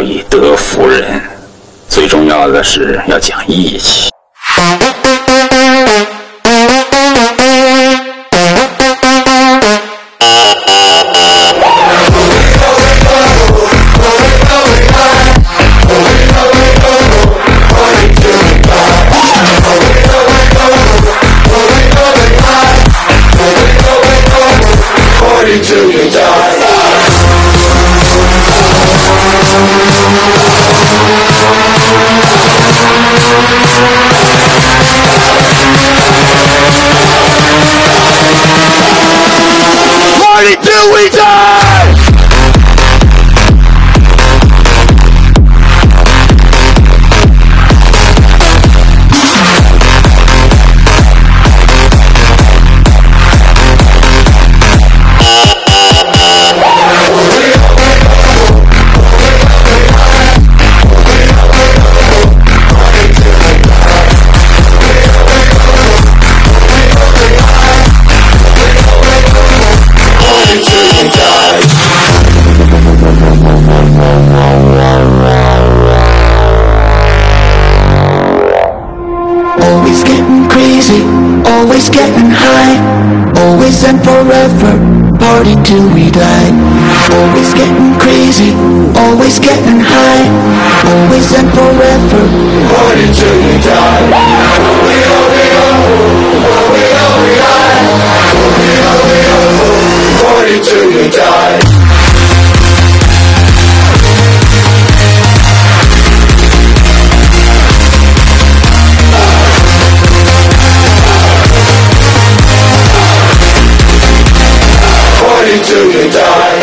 以得夫人，最重要的是要讲义气。 Till you die. Party till we die. Always getting crazy, always getting high, always and forever, party till we die. Always getting crazy, always getting high, always and forever, party till we die. Party till we die. Till you die.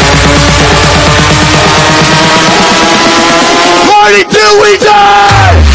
Party till we die.